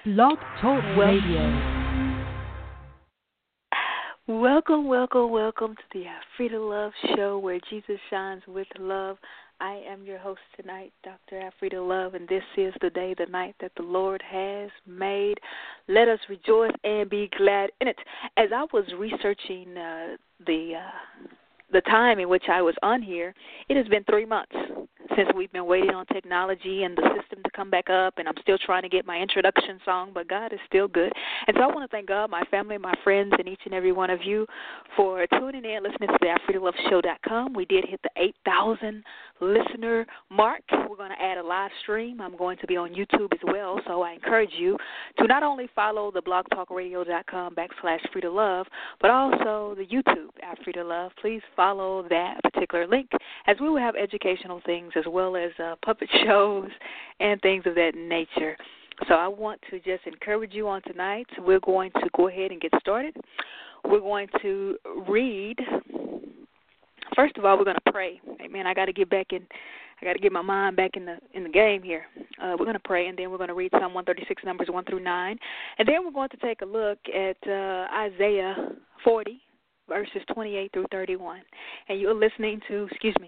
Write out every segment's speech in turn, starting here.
Blog Talk Radio. Welcome to the Afrida Love Show, where Jesus shines with love. I am your host tonight, Dr. Afrida Love, and this is the day, the night that the Lord has made. Let us rejoice and be glad in it. As I was researching the time in which I was on here, it has been 3 months since we've been waiting on technology and the system to come back up, and I'm still trying to get my introduction song, but God is still good. And so I want to thank God, my family, my friends, and each and every one of you for tuning in, listening to the AfridaLoveShow.com. We did hit the 8,000 listener mark. We're going to add a live stream. I'm going to be on YouTube as well, so I encourage you to not only follow the blogtalkradio.com/FridaLove, but also the YouTube Afrida Love. Please follow that particular link, as we will have educational things as well as puppet shows and things of that nature. So I want to just encourage you on tonight. We're going to go ahead and get started. We're going to read. First of all, we're going to pray. Amen. I got to get my mind back in the game here. We're going to pray, and then we're going to read Psalm 136, numbers 1 through 9. And then we're going to take a look at Isaiah 40, verses 28 through 31. And you're listening to,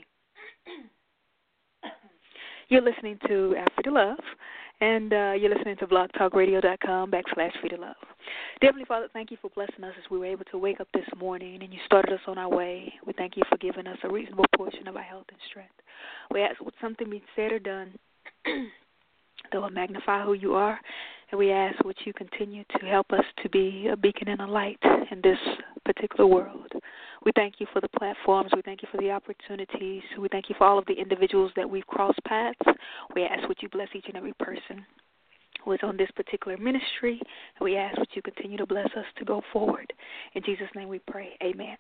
you're listening to Afrida Love, and you're listening to blogtalkradio.com/FridaLove. Dear Heavenly Father, thank you for blessing us as we were able to wake up this morning and you started us on our way. We thank you for giving us a reasonable portion of our health and strength. We ask would something be said or done that will magnify who you are, and we ask would you continue to help us to be a beacon and a light in this particular world. We thank you for the platforms. We thank you for the opportunities. We thank you for all of the individuals that we've crossed paths. We ask would you bless each and every person who is on this particular ministry, and we ask would you continue to bless us to go forward. In Jesus' name we pray. Amen.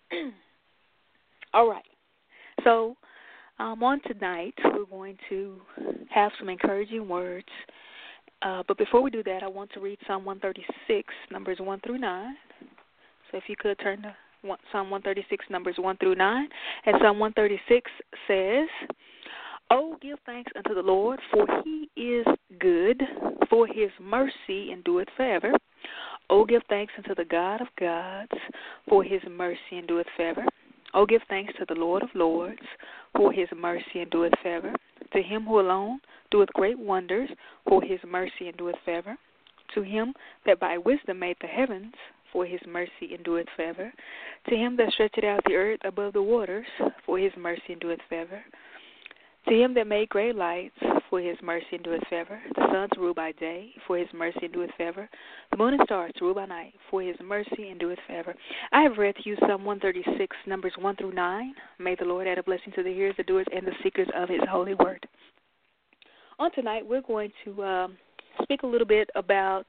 All right. So on tonight, we're going to have some encouraging words. But before we do that, I want to read Psalm 136, numbers 1 through 9. So if you could turn to Psalm 136, numbers 1 through 9. And Psalm 136 says, "Oh, give thanks unto the Lord, for he is good, for his mercy endureth forever. Oh, give thanks unto the God of gods, for his mercy endureth forever. Oh, give thanks to the Lord of lords, for his mercy endureth forever. To him who alone doeth great wonders, for his mercy endureth forever. To him that by wisdom made the heavens, for his mercy endureth forever. To him that stretcheth out the earth above the waters, for his mercy endureth forever. To him that made great lights, for his mercy endureth forever. The sun to rule by day, for his mercy endureth forever. The moon and stars to rule by night, for his mercy endureth forever." I have read to you Psalm 136, numbers 1 through 9. May the Lord add a blessing to the hearers, the doers, and the seekers of his holy word. On tonight, we're going to speak a little bit about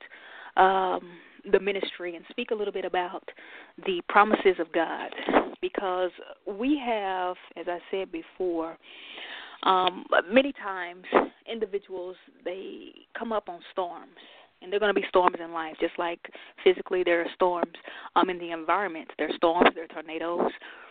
the ministry and speak a little bit about the promises of God, because we have, as I said before, many times individuals, they come up on storms, and there are going to be storms in life, just like physically there are storms in the environment. There are storms, there are tornadoes.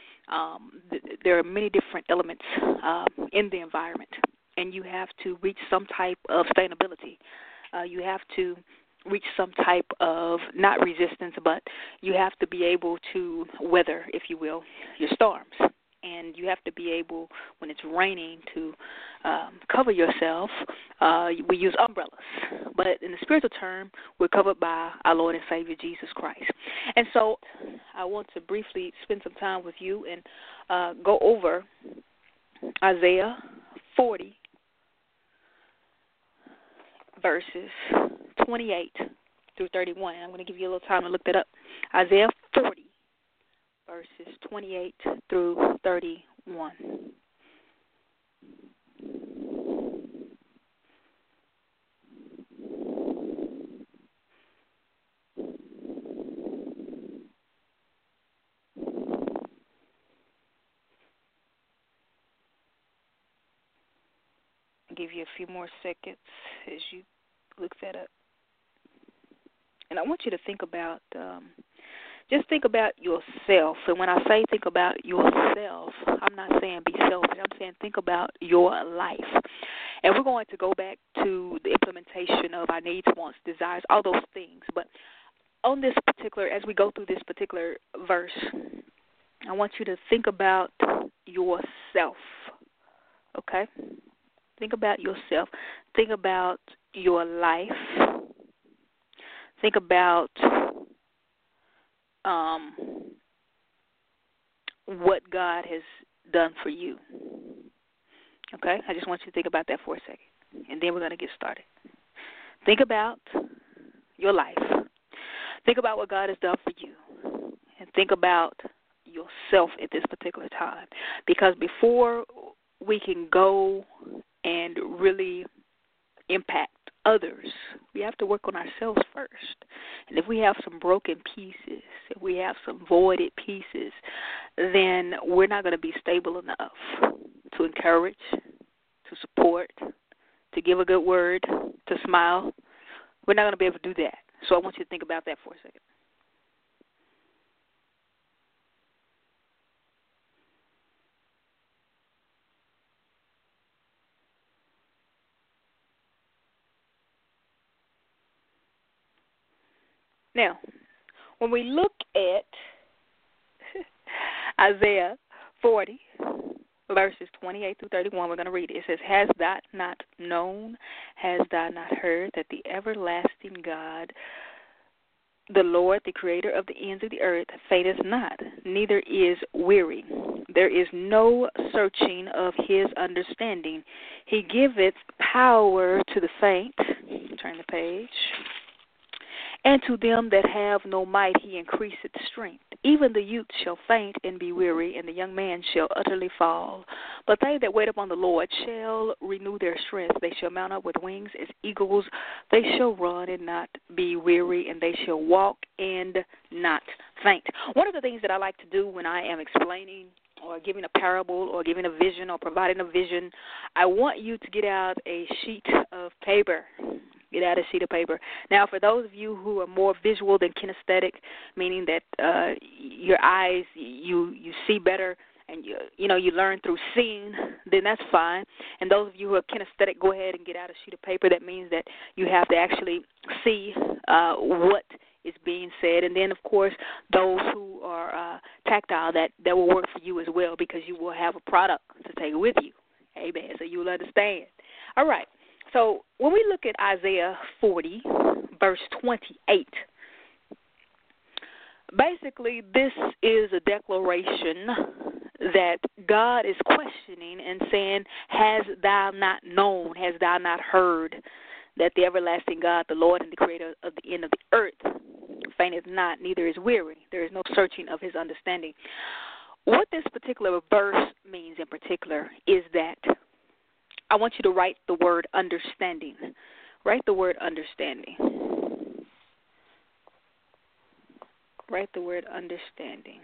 There are many different elements in the environment, and you have to reach some type of sustainability. You have to reach some type of, not resistance, but you have to be able to weather, if you will, your storms. And you have to be able, when it's raining, to cover yourself. We use umbrellas. But in the spiritual term, we're covered by our Lord and Savior, Jesus Christ. And so I want to briefly spend some time with you and go over Isaiah 40, verses 28 through 31. I'm going to give you a little time to look that up. Isaiah 40, verses 28 through 31. I'll give you a few more seconds as you look that up. And I want you to think about Just think about yourself. And when I say think about yourself, I'm not saying be selfish. I'm saying think about your life. And we're going to go back to the implementation of our needs, wants, desires, all those things. But on this particular, as we go through this particular verse, I want you to think about yourself, okay? Think about yourself. Think about your life. Think about what God has done for you, okay? I just want you to think about that for a second, and then we're going to get started. Think about your life. Think about what God has done for you, and think about yourself at this particular time. Because before we can go and really impact others, we have to work on ourselves first. And if we have some broken pieces, if we have some voided pieces, then we're not going to be stable enough to encourage, to support, to give a good word, to smile. We're not going to be able to do that. So I want you to think about that for a second. Now, when we look at Isaiah 40, verses 28 through 31, we're going to read it. It says, "Hast thou not known, hast thou not heard, that the everlasting God, the Lord, the creator of the ends of the earth, fainteth not, neither is weary. There is no searching of his understanding. He giveth power to the faint." Turn the page. "And to them that have no might he increaseth strength. Even the youth shall faint and be weary, and the young man shall utterly fall. But they that wait upon the Lord shall renew their strength. They shall mount up with wings as eagles. They shall run and not be weary, and they shall walk and not faint." One of the things that I like to do when I am explaining or giving a parable or giving a vision or providing a vision, I want you to get out a sheet of paper. Get out a sheet of paper. Now, for those of you who are more visual than kinesthetic, meaning that your eyes, you see better and you learn through seeing, then that's fine. And those of you who are kinesthetic, go ahead and get out a sheet of paper. That means that you have to actually see what is being said. And then, of course, those who are tactile, that will work for you as well, because you will have a product to take with you. Amen. So you'll understand. All right. So when we look at Isaiah 40, verse 28, basically this is a declaration that God is questioning and saying, "Has thou not known, has thou not heard, that the everlasting God, the Lord and the creator of the end of the earth, fainteth not, neither is weary. There is no searching of his understanding." What this particular verse means in particular is that I want you to write the word understanding. Write the word understanding. Write the word understanding.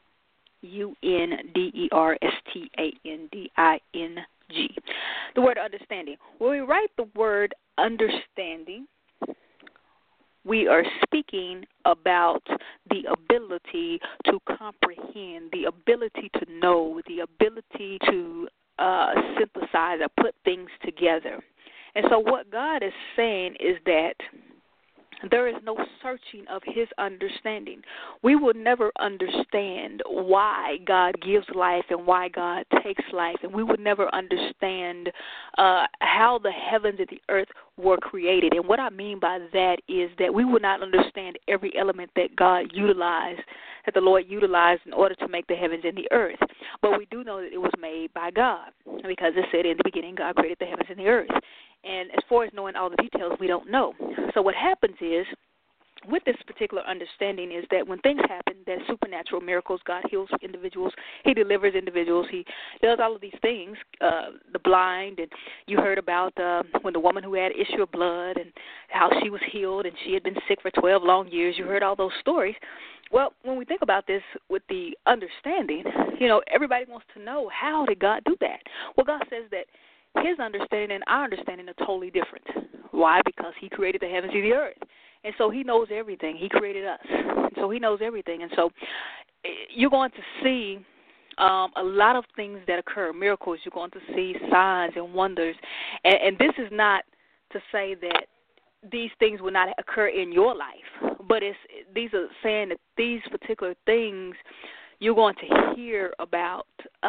UNDERSTANDING. The word understanding. When we write the word understanding, we are speaking about the ability to comprehend, the ability to know, the ability to synthesize or put things together. And so what God is saying is that there is no searching of his understanding. We will never understand why God gives life and why God takes life, and we would never understand how the heavens and the earth were created. And what I mean by that is that we would not understand every element that God utilized, that the Lord utilized in order to make the heavens and the earth. But we do know that it was made by God, because it said in the beginning God created the heavens and the earth. And as far as knowing all the details, we don't know. So what happens is, with this particular understanding, is that when things happen, that supernatural miracles, God heals individuals, he delivers individuals, he does all of these things, the blind, and you heard about when the woman who had issue of blood and how she was healed and she had been sick for 12 long years. You heard all those stories. Well, when we think about this with the understanding, everybody wants to know, how did God do that? Well, God says that his understanding and our understanding are totally different. Why? Because he created the heavens and the earth. And so he knows everything. He created us. And so he knows everything. And so you're going to see A lot of things that occur, miracles, you're going to see signs and wonders. And this is not to say that these things will not occur in your life, but these are saying that these particular things you're going to hear about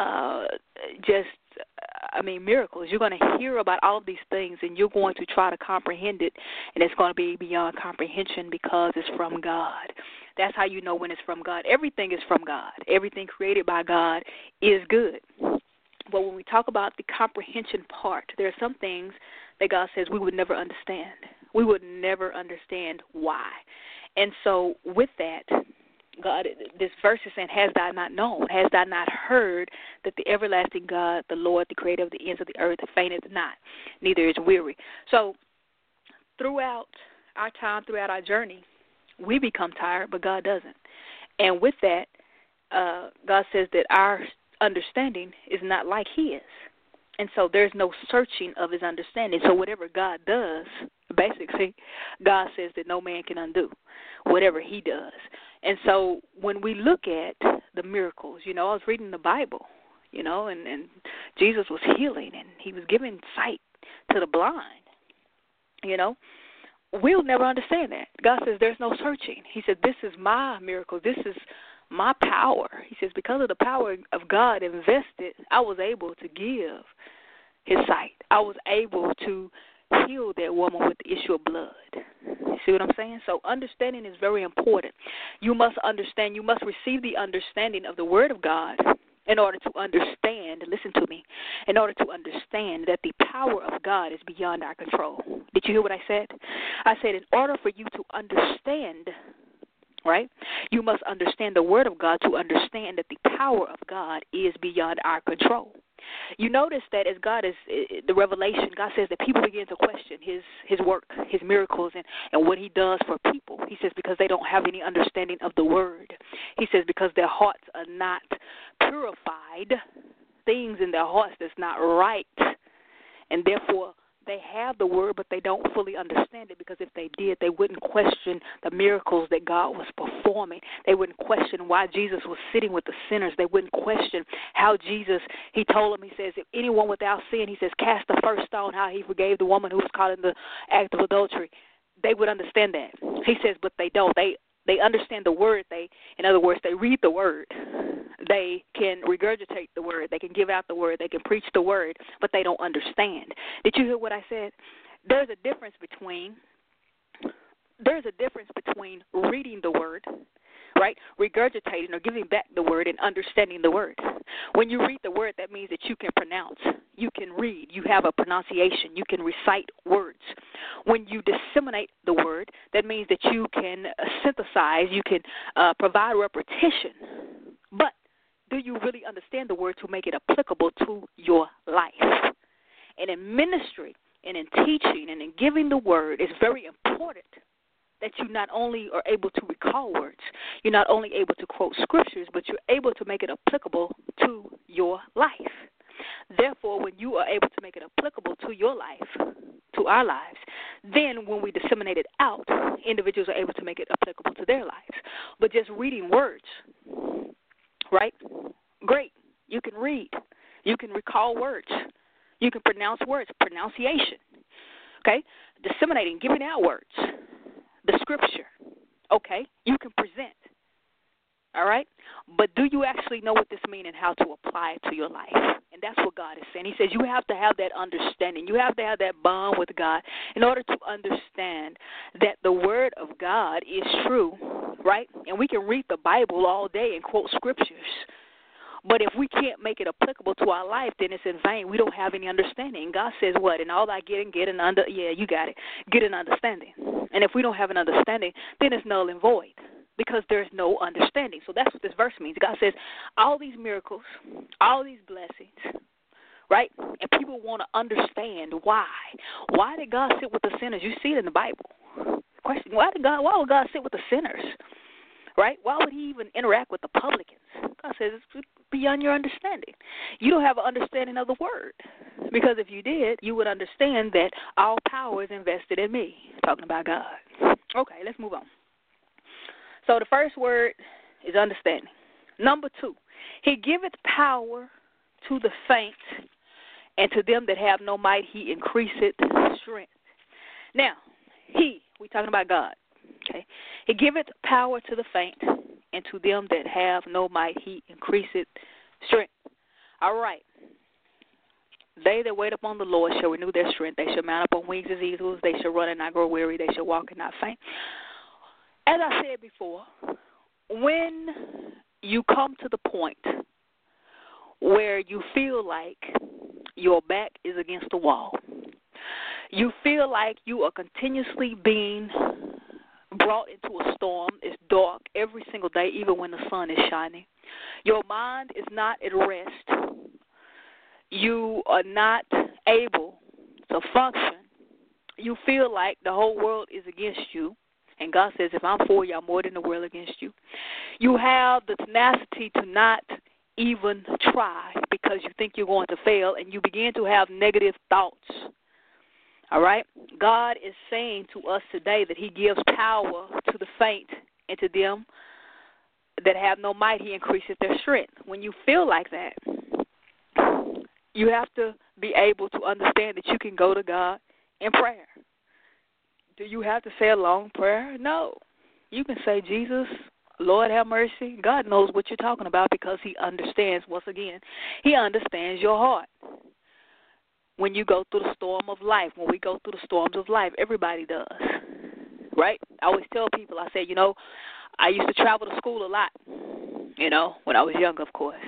miracles. You're going to hear about all of these things, and you're going to try to comprehend it, and it's going to be beyond comprehension because it's from God. That's how you know when it's from God. Everything is from God. Everything created by God is good. But when we talk about the comprehension part, there are some things that God says we would never understand. We would never understand why. And so with that, God, this verse is saying, has thou not known, has thou not heard that the everlasting God, the Lord, the creator of the ends of the earth, fainteth not, neither is weary. So throughout our time, throughout our journey, we become tired, but God doesn't. And with that, God says that our understanding is not like his. And so there's no searching of his understanding. So whatever God does, basically, God says that no man can undo whatever he does. And so when we look at the miracles, I was reading the Bible, and Jesus was healing, and he was giving sight to the blind, We'll never understand that. God says there's no searching. He said, this is my miracle. This is my power. He says, because of the power of God invested, I was able to give his sight. I was able to heal that woman with the issue of blood. You see what I'm saying? So understanding is very important. You must understand. You must receive the understanding of the Word of God in order to understand, listen to me, in order to understand that the power of God is beyond our control. Did you hear what I said? I said in order for you to understand, right, you must understand the Word of God to understand that the power of God is beyond our control. You notice that as God is, the revelation, God says that people begin to question his work, his miracles, and what he does for people. He says because they don't have any understanding of the Word. He says because their hearts are not purified, things in their hearts that's not right, and therefore they have the Word, but they don't fully understand it, because if they did, they wouldn't question the miracles that God was performing. They wouldn't question why Jesus was sitting with the sinners. They wouldn't question how Jesus, he told them, he says, if anyone without sin, he says, cast the first stone, how he forgave the woman who was caught in the act of adultery. They would understand that. He says, but they don't. They understand the Word. In other words, they read the Word. They can regurgitate the Word. They can give out the Word. They can preach the Word, but they don't understand. Did you hear what I said? There's a difference between reading the Word, right, regurgitating or giving back the Word, and understanding the Word. When you read the Word, that means that you can pronounce, you can read, you have a pronunciation, you can recite words. When you disseminate the Word, that means that you can synthesize, you can provide repetition. But do you really understand the Word to make it applicable to your life? And in ministry and in teaching and in giving the Word, it's very important that you not only are able to recall words, you're not only able to quote scriptures, but you're able to make it applicable to your life. Therefore, when you are able to make it applicable to your life, to our lives, then when we disseminate it out, individuals are able to make it applicable to their lives. But just reading words, right? Great. You can read. You can recall words. You can pronounce words, pronunciation. Okay? Disseminating, giving out words. The scripture, okay, you can present, all right? But do you actually know what this means and how to apply it to your life? And that's what God is saying. He says you have to have that understanding. You have to have that bond with God in order to understand that the Word of God is true, right? And we can read the Bible all day and quote scriptures. But if we can't make it applicable to our life, then it's in vain. We don't have any understanding. God says what? And all I get an understanding. And if we don't have an understanding, then it's null and void, because there's no understanding. So that's what this verse means. God says all these miracles, all these blessings, right? And people want to understand why. Why did God sit with the sinners? You see it in the Bible. Question: why would God sit with the sinners? Right? Why would he even interact with the publicans? God says it's beyond your understanding. You don't have an understanding of the Word. Because if you did, you would understand that all power is invested in me. Talking about God. Okay, let's move on. So the first word is understanding. Number 2, He giveth power to the faint, and to them that have no might he increaseth strength. Now, we're talking about God. Okay, He giveth power to the faint, and to them that have no might he increaseth strength. All right. They that wait upon the Lord shall renew their strength. They shall mount up on wings as eagles. They shall run and not grow weary. They shall walk and not faint. As I said before, when you come to the point where you feel like your back is against the wall, you feel like you are continuously being brought into a storm. It's dark every single day, even when the sun is shining. Your mind is not at rest. You are not able to function. You feel like the whole world is against you. And God says, if I'm for you, I'm more than the world against you. You have the tenacity to not even try because you think you're going to fail, and you begin to have negative thoughts. All right? God is saying to us today that He gives power to the faint, and to them that have no might, He increases their strength. When you feel like that, you have to be able to understand that you can go to God in prayer. Do you have to say a long prayer? No. You can say, Jesus, Lord, have mercy. God knows what you're talking about because He understands, once again, He understands your heart. When you go through the storm of life, when we go through the storms of life, everybody does, right? I always tell people, I say, I used to travel to school a lot, when I was young, of course.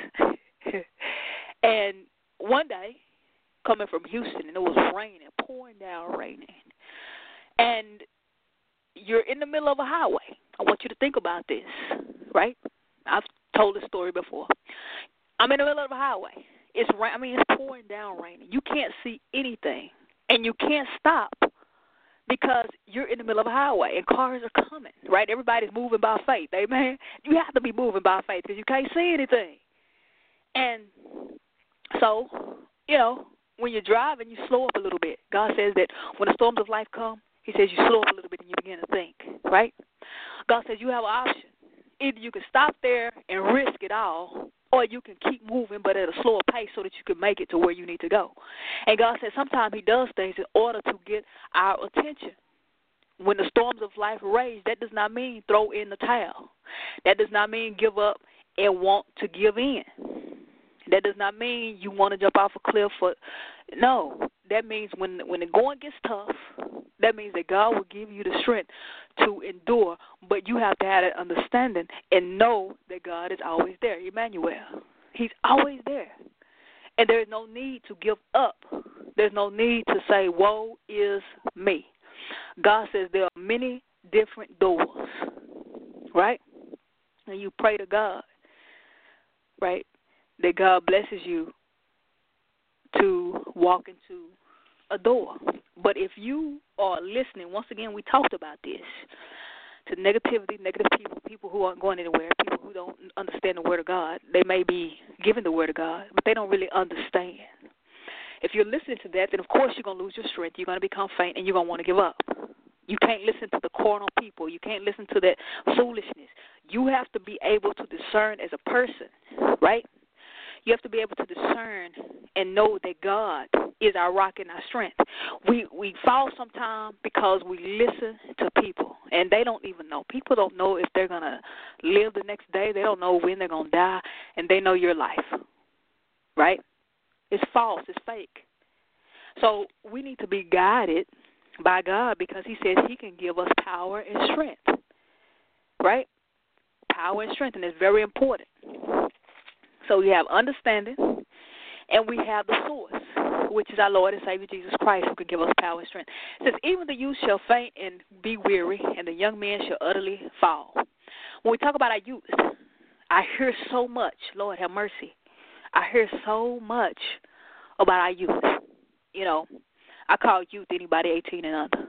And one day, coming from Houston, and it was raining, pouring down raining, and you're in the middle of a highway. I want you to think about this, right? I've told this story before. I'm in the middle of a highway. It's pouring down raining. You can't see anything, and you can't stop because you're in the middle of a highway, and cars are coming, right? Everybody's moving by faith, amen? You have to be moving by faith because you can't see anything. And so, when you're driving, you slow up a little bit. God says that when the storms of life come, He says you slow up a little bit and you begin to think, right? God says you have an option. Either you can stop there and risk it all, or you can keep moving but at a slower pace so that you can make it to where you need to go. And God says sometimes He does things in order to get our attention. When the storms of life rage, that does not mean throw in the towel. That does not mean give up and want to give in. That does not mean you want to jump off a cliff. No, that means when the going gets tough, that means that God will give you the strength to endure. But you have to have that understanding and know that God is always there. Emmanuel, He's always there. And there's no need to give up. There's no need to say, woe is me. God says there are many different doors, right? And you pray to God, right, that God blesses you to walk into a door. But if you are listening, once again, we talked about this, to negativity, negative people who aren't going anywhere, people who don't understand the Word of God. They may be given the Word of God, but they don't really understand. If you're listening to that, then of course you're going to lose your strength. You're going to become faint, and you're going to want to give up. You can't listen to the carnal people. You can't listen to that foolishness. You have to be able to discern as a person, right? You have to be able to discern and know that God is our rock and our strength. We fall sometimes because we listen to people, and they don't even know. People don't know if they're going to live the next day. They don't know when they're going to die, and they know your life, right? It's false. It's fake. So we need to be guided by God because He says He can give us power and strength, right? Power and strength, and it's very important. So we have understanding, and we have the source, which is our Lord and Savior Jesus Christ, who can give us power and strength. It says, even the youth shall faint and be weary, and the young men shall utterly fall. When we talk about our youth, I hear so much, Lord have mercy, I hear so much about our youth. I call youth anybody 18 and under.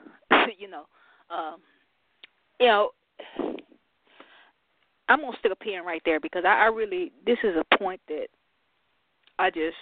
I'm going to stick a pin right there because I really, this is a point that I just,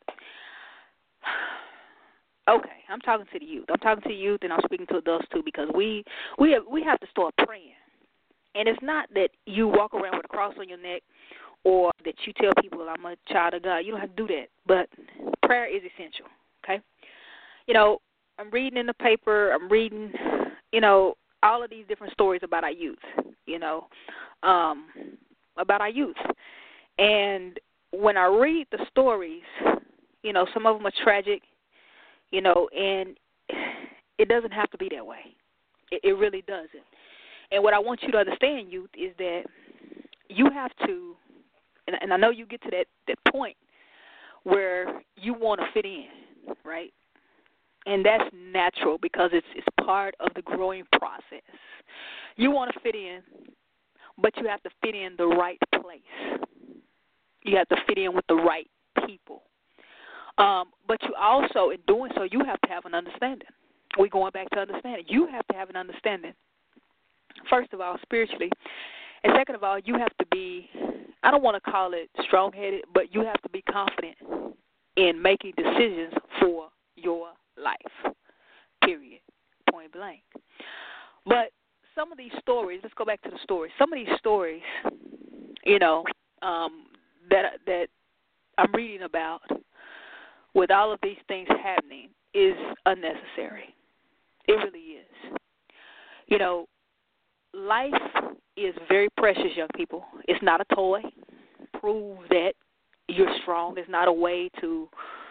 okay, I'm talking to the youth. I'm talking to the youth, and I'm speaking to adults too, because we have to start praying. And it's not that you walk around with a cross on your neck or that you tell people I'm a child of God. You don't have to do that. But prayer is essential, okay? You know, I'm reading in the paper, I'm reading, you know, all of these different stories about our youth, you know, about our youth. And when I read the stories, you know, some of them are tragic, you know, and it doesn't have to be that way. It really doesn't. And what I want you to understand, youth, is that you have to, and I know you get to that point where you want to fit in, right? And that's natural because it's part of the growing process. You want to fit in, but you have to fit in the right place. You have to fit in with the right people. But you also, in doing so, you have to have an understanding. We're going back to understanding. You have to have an understanding, first of all, spiritually. And second of all, you have to be, I don't want to call it strong-headed, but you have to be confident in making decisions for your life, period, point blank. But some of these stories, let's go back to the stories. Some of these stories, you know, that I'm reading about with all of these things happening is unnecessary. It really is. You know, life is very precious, young people. It's not a toy. Prove that you're strong. It's not a way to,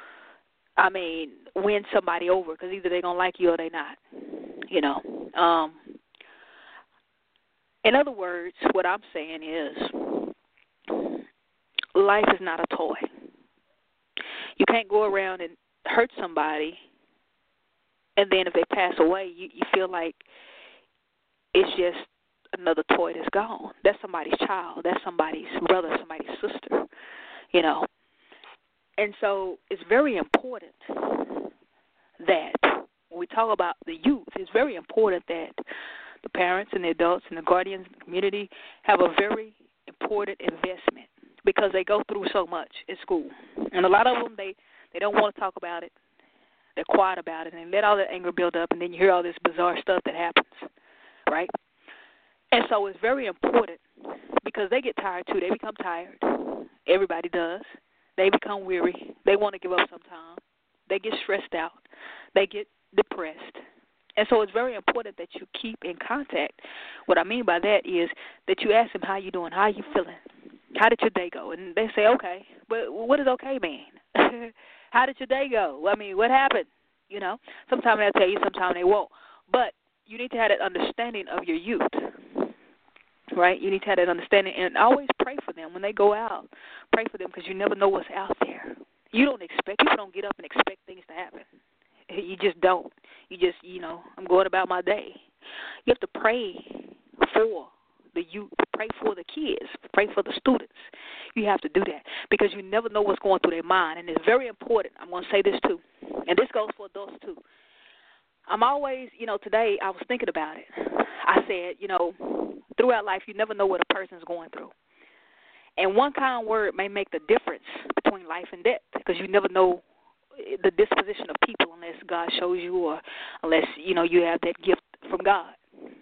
win somebody over because either they're going to like you or they're not, you know. In other words, what I'm saying is life is not a toy. You can't go around and hurt somebody, and then if they pass away, you feel like it's just another toy that's gone. That's somebody's child. That's somebody's brother, somebody's sister, you know. And so it's very important that when we talk about the youth, it's very important that the parents and the adults and the guardians and the community have a very important investment because they go through so much in school. And a lot of them, they don't want to talk about it. They're quiet about it, and they let all that anger build up, and then you hear all this bizarre stuff that happens, right? And so it's very important because they get tired, too. They become tired. Everybody does. They become weary. They want to give up sometimes. They get stressed out. They get depressed. And so it's very important that you keep in contact. What I mean by that is that you ask them, how you doing? How you feeling? How did your day go? And they say, okay. But what does okay mean? How did your day go? I mean, what happened? You know, sometimes they'll tell you, sometimes they won't. But you need to have that understanding of your youth, right? You need to have that understanding and always pray for them when they go out. Pray for them because you never know what's out there. You don't expect, people don't get up and expect things to happen. You just don't. You just, I'm going about my day. You have to pray for the youth, pray for the kids, pray for the students. You have to do that because you never know what's going through their mind. And it's very important. I'm going to say this too, and this goes for adults too. I'm always, today I was thinking about it. I said, throughout life you never know what a person's going through. And one kind word may make the difference between life and death because you never know the disposition of people unless God shows you or unless, you have that gift from God.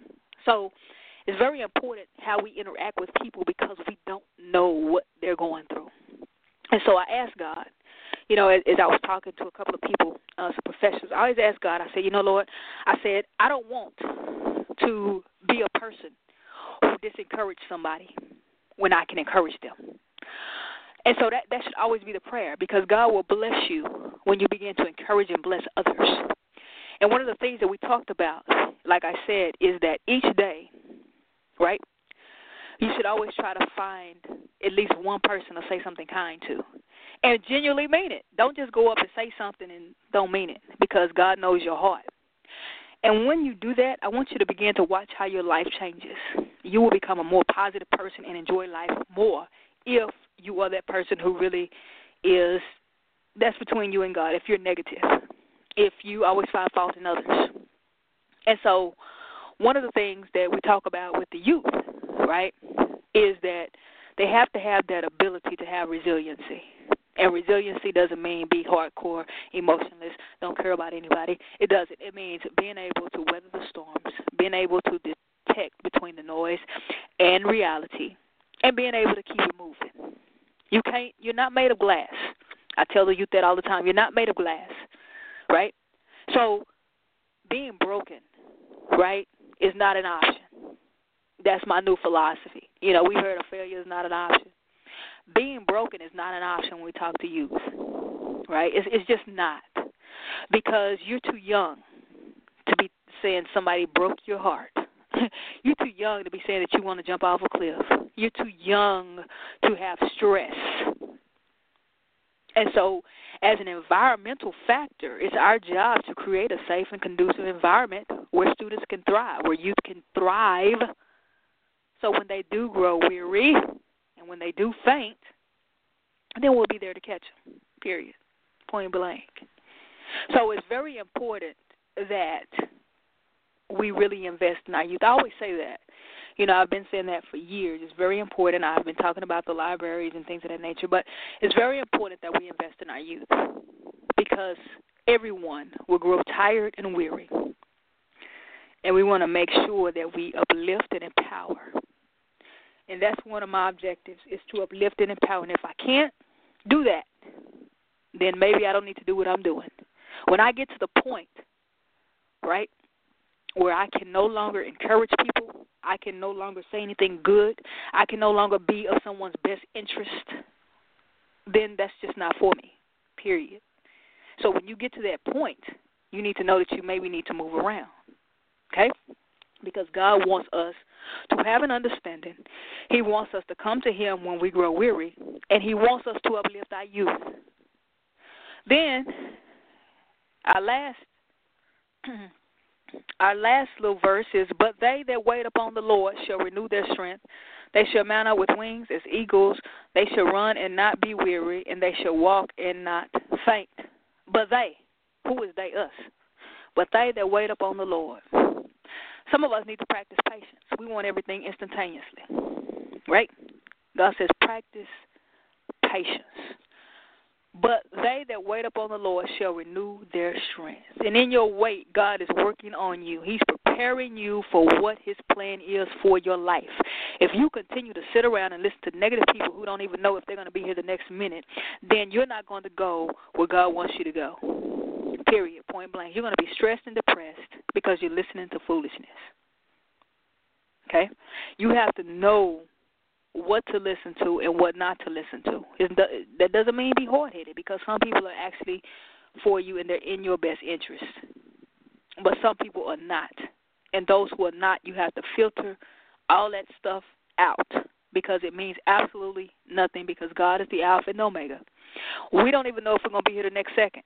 So it's very important how we interact with people because we don't know what they're going through. And so I asked God, as I was talking to a couple of people, some professionals, I always ask God, I said, Lord, I said, I don't want to be a person who disencourage somebody when I can encourage them. And so that should always be the prayer because God will bless you when you begin to encourage and bless others. And one of the things that we talked about, like I said, is that each day, right, you should always try to find at least one person to say something kind to and genuinely mean it. Don't just go up and say something and don't mean it because God knows your heart. And when you do that, I want you to begin to watch how your life changes. You will become a more positive person and enjoy life more if you are that person who really is, that's between you and God, if you're negative, if you always find fault in others. And so one of the things that we talk about with the youth, right, is that they have to have that ability to have resiliency. And resiliency doesn't mean be hardcore, emotionless, don't care about anybody. It doesn't. It means being able to weather the storms, being able to detect between the noise, reality and being able to keep it moving. You're not made of glass. I tell the youth that all the time. You're not made of glass, right? So being broken, right, is not an option. That's my new philosophy. You know, we heard of failure is not an option. Being broken is not an option when we talk to youth, right? It's just not, because you're too young to be saying somebody broke your heart. You're too young to be saying that you want to jump off a cliff. You're too young to have stress. And so as an environmental factor, it's our job to create a safe and conducive environment where students can thrive, where youth can thrive. So when they do grow weary and when they do faint, then we'll be there to catch them, period, point blank. So it's very important that we really invest in our youth. I always say that. You know, I've been saying that for years. It's very important. I've been talking about the libraries and things of that nature, but it's very important that we invest in our youth because everyone will grow tired and weary, and we want to make sure that we uplift and empower. And that's one of my objectives, is to uplift and empower. And if I can't do that, then maybe I don't need to do what I'm doing. When I get to the point, right, where I can no longer encourage people, I can no longer say anything good, I can no longer be of someone's best interest, then that's just not for me, period. So when you get to that point, you need to know that you maybe need to move around, okay? Because God wants us to have an understanding. He wants us to come to Him when we grow weary, and He wants us to uplift our youth. Then our last little verse is, but they that wait upon the Lord shall renew their strength. They shall mount up with wings as eagles. They shall run and not be weary, and they shall walk and not faint. But they, who is they? Us. But they that wait upon the Lord. Some of us need to practice patience. We want everything instantaneously, right? God says practice patience. But they that wait upon the Lord shall renew their strength. And in your wait, God is working on you. He's preparing you for what His plan is for your life. If you continue to sit around and listen to negative people who don't even know if they're going to be here the next minute, then you're not going to go where God wants you to go. Period, point blank. You're going to be stressed and depressed because you're listening to foolishness. Okay? You have to know what to listen to and what not to listen to. That doesn't mean be hard-headed, because some people are actually for you and they're in your best interest. But some people are not. And those who are not, you have to filter all that stuff out, because it means absolutely nothing, because God is the Alpha and Omega. We don't even know if we're going to be here the next second.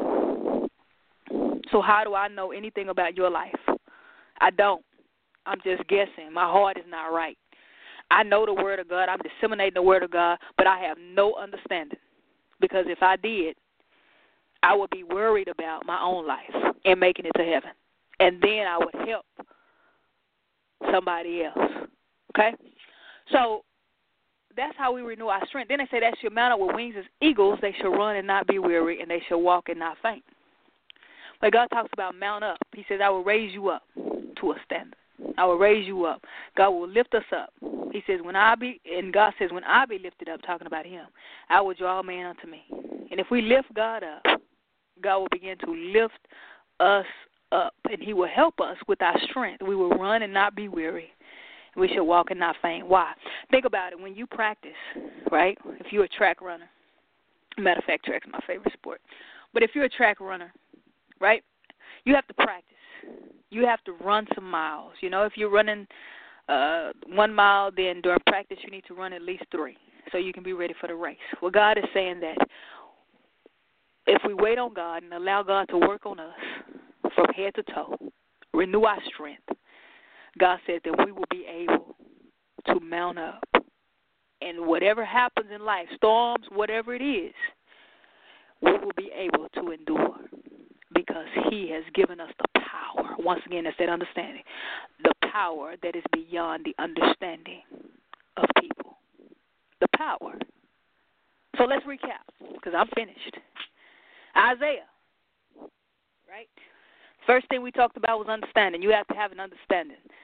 So how do I know anything about your life? I don't. I'm just guessing. My heart is not right. I know the Word of God. I'm disseminating the Word of God, but I have no understanding, because if I did, I would be worried about my own life and making it to heaven, and then I would help somebody else, okay? So that's how we renew our strength. Then they say that shall mount up with wings as eagles. They shall run and not be weary, and they shall walk and not faint. But God talks about mount up. He says, I will raise you up to a standard. I will raise you up. God will lift us up. He says, and God says, when I be lifted up, talking about Him, I will draw man unto me. And if we lift God up, God will begin to lift us up, and He will help us with our strength. We will run and not be weary. We shall walk and not faint. Why? Think about it. When you practice, right, if you're a track runner, matter of fact, track's my favorite sport, but if you're a track runner, right, you have to practice. You have to run some miles. You know, if you're running 1 mile, then during practice you need to run at least 3 so you can be ready for the race. Well, God is saying that if we wait on God and allow God to work on us from head to toe, renew our strength, God said that we will be able to mount up. And whatever happens in life, storms, whatever it is, we will be able to endure, because He has given us the power. Once again, that's that understanding. The power that is beyond the understanding of people. The power. So let's recap, because I'm finished. Isaiah, right? First thing we talked about was understanding. You have to have an understanding.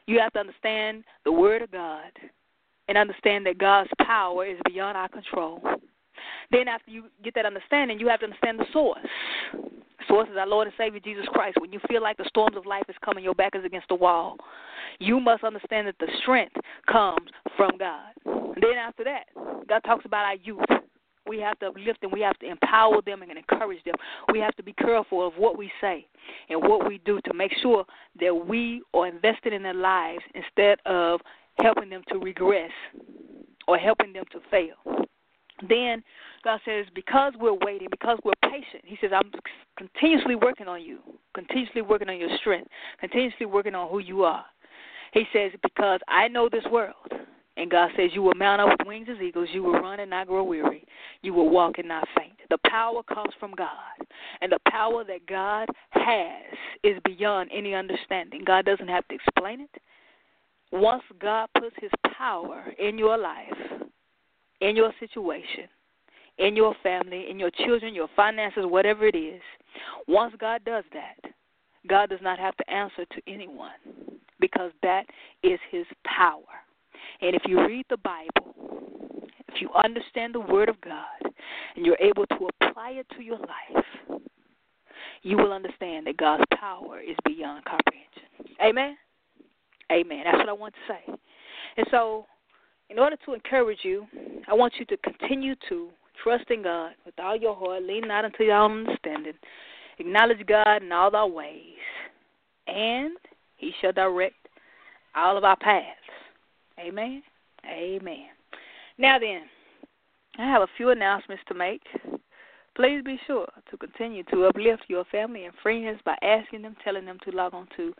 You have to understand the Word of God and understand that God's power is beyond our control. Then after you get that understanding, you have to understand the source. The source is our Lord and Savior, Jesus Christ. When you feel like the storms of life is coming, your back is against the wall, you must understand that the strength comes from God. Then after that, God talks about our youth. We have to uplift them. We have to empower them and encourage them. We have to be careful of what we say and what we do to make sure that we are invested in their lives instead of helping them to regress or helping them to fail. Then God says, because we're waiting, because we're patient, he says, I'm continuously working on you, continuously working on your strength, continuously working on who you are. He says, because I know this world. And God says, you will mount up with wings as eagles. You will run and not grow weary. You will walk and not faint. The power comes from God. And the power that God has is beyond any understanding. God doesn't have to explain it. Once God puts his power in your life, in your situation, in your family, in your children, your finances, whatever it is, once God does that, God does not have to answer to anyone because that is his power. And if you read the Bible, if you understand the Word of God, and you're able to apply it to your life, you will understand that God's power is beyond comprehension. Amen? Amen. That's what I want to say. And so, in order to encourage you, I want you to continue to trust in God with all your heart, lean not unto your own understanding, acknowledge God in all thy ways, and he shall direct all of our paths. Amen? Amen. Now then, I have a few announcements to make. Please be sure to continue to uplift your family and friends by asking them, telling them to log on to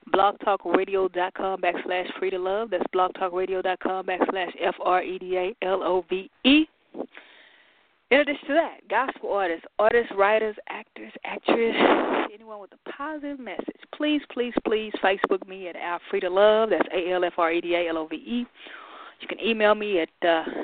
blogtalkradio.com/freetolove. That's blogtalkradio.com/FREDALOVE. In addition to that, gospel artists, writers, actors, actress, anyone with a positive message, please Facebook me at AlfredaLove. That's ALFREDALOVE. You can email me at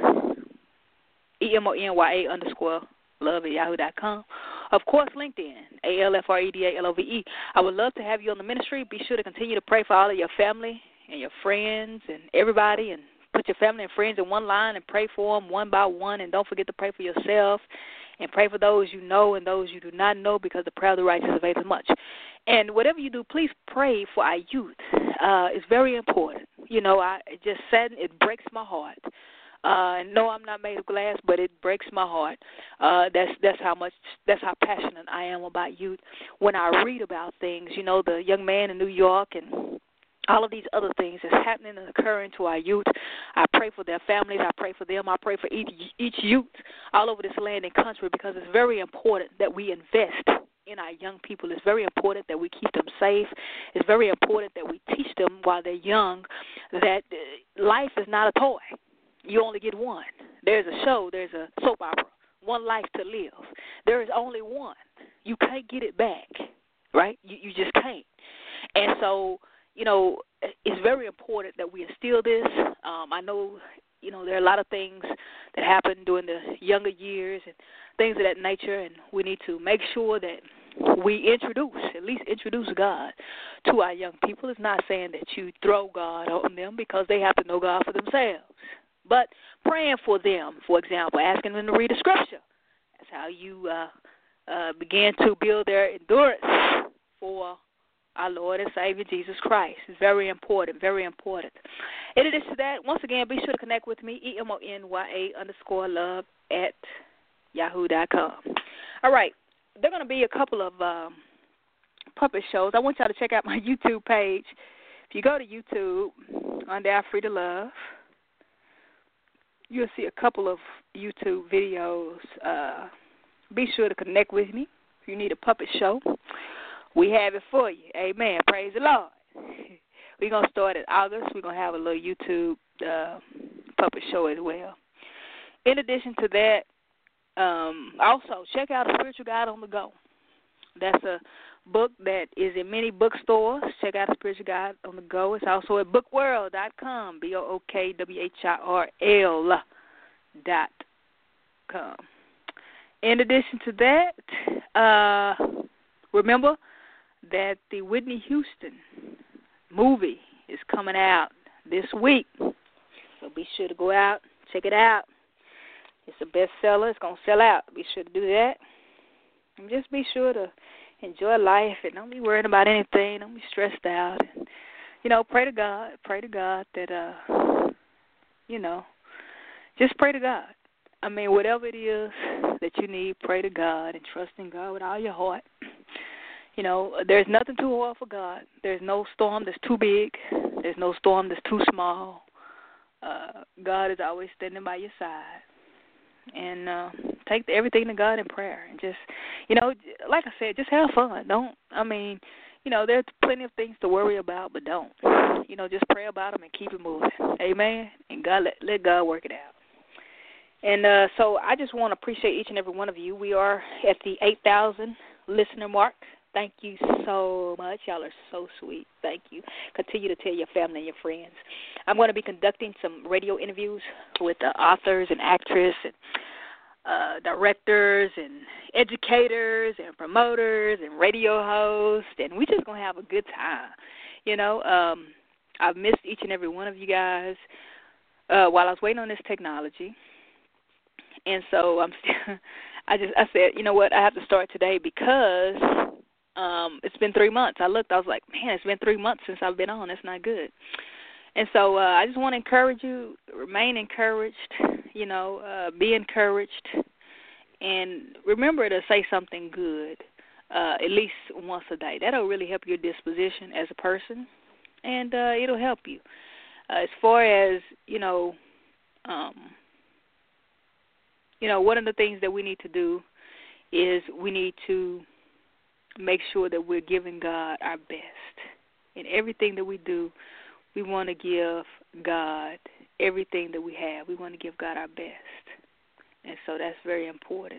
EMONYA_love@yahoo.com. Of course, LinkedIn, ALFREDALOVE. I would love to have you on the ministry. Be sure to continue to pray for all of your family and your friends and everybody, and put your family and friends in one line and pray for them one by one. And don't forget to pray for yourself and pray for those you know and those you do not know, because the prayer of the righteous availeth much. And whatever you do, please pray for our youth. It's very important. You know, it breaks my heart. No, I'm not made of glass, but it breaks my heart. That's how passionate I am about youth. When I read about things, you know, the young man in New York and all of these other things that's happening and occurring to our youth, I pray for their families. I pray for them. I pray for each youth all over this land and country, because it's very important that we invest in our young people. It's very important that we keep them safe. It's very important that we teach them while they're young that life is not a toy. You only get one. There's a show, there's a soap opera, one life to live. There is only one. You can't get it back, right? You just can't. And so, you know, it's very important that we instill this. I know, you know, there are a lot of things that happen during the younger years and things of that nature, and we need to make sure that we at least introduce God to our young people. It's not saying that you throw God on them, because they have to know God for themselves. But praying for them, for example, asking them to read the scripture. That's how you begin to build their endurance for our Lord and Savior Jesus Christ. It's very important, very important. In addition to that, once again, be sure to connect with me, EMONYA_love@yahoo.com. All right. There are going to be a couple of puppet shows. I want y'all to check out my YouTube page. If you go to YouTube under Alfreda Love, you'll see a couple of YouTube videos. Be sure to connect with me if you need a puppet show. We have it for you. Amen. Praise the Lord. We're going to start in August. We're going to have a little YouTube puppet show as well. In addition to that, also check out A Spiritual Guide on the Go. That's a book that is in many bookstores. Check out A Spiritual Guide on the Go. It's also at bookworld.com, BOOKWORL.com. In addition to that, remember that the Whitney Houston movie is coming out this week. So be sure to go out, check it out. It's a bestseller. It's going to sell out. Be sure to do that. And just be sure to enjoy life and don't be worried about anything. Don't be stressed out. And, pray to God. Pray to God that, just pray to God. I mean, whatever it is that you need, pray to God and trust in God with all your heart. There's nothing too hard for God. There's no storm that's too big. There's no storm that's too small. God is always standing by your side. And take everything to God in prayer. And just, like I said, just have fun. There's plenty of things to worry about, but don't. Just pray about them and keep it moving. Amen? And God let God work it out. And so I just want to appreciate each and every one of you. We are at the 8,000 listener mark. Thank you so much. Y'all are so sweet. Thank you. Continue to tell your family and your friends. I'm going to be conducting some radio interviews with authors and actresses and directors and educators and promoters and radio hosts, and we're just going to have a good time. I've missed each and every one of you guys while I was waiting on this technology. And so I said, you know what, I have to start today because it's been 3 months. I looked, I was like, man, it's been 3 months since I've been on. That's not good. And so I just want to encourage you, remain encouraged, be encouraged, and remember to say something good at least once a day. That'll really help your disposition as a person, and it'll help you. As far as, one of the things that we need to do is we need to make sure that we're giving God our best. In everything that we do, we want to give God everything that we have. We want to give God our best. And so that's very important.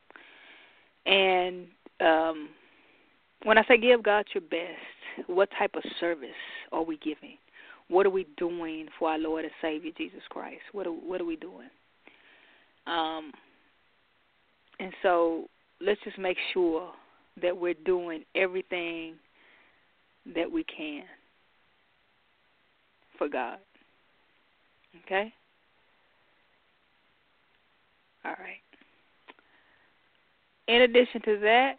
And when I say give God your best, what type of service are we giving? What are we doing for our Lord and Savior, Jesus Christ? What are we doing? And so let's just make sure that we're doing everything that we can for God. Okay? All right. In addition to that,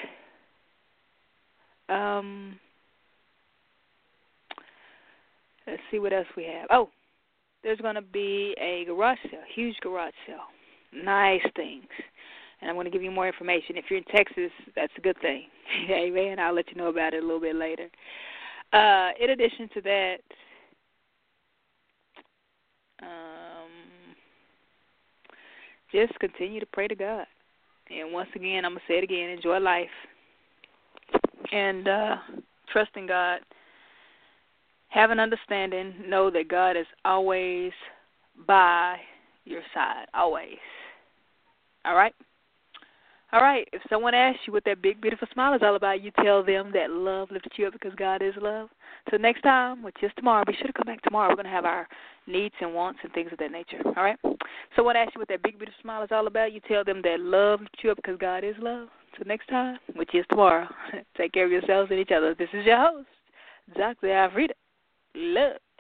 let's see what else we have. Oh, there's going to be a garage sale, huge garage sale. Nice things. And I'm going to give you more information. If you're in Texas, that's a good thing. Amen. I'll let you know about it a little bit later. In addition to that, just continue to pray to God. And once again, I'm going to say it again, enjoy life. And trust in God. Have an understanding. Know that God is always by your side, always. All right? All right, if someone asks you what that big, beautiful smile is all about, you tell them that love lifted you up because God is love. So next time, which is tomorrow, be sure to come back tomorrow. We're going to have our needs and wants and things of that nature. All right? Someone asks you what that big, beautiful smile is all about, you tell them that love lifted you up because God is love. So next time, which is tomorrow, take care of yourselves and each other. This is your host, Dr. Alfreda. Love.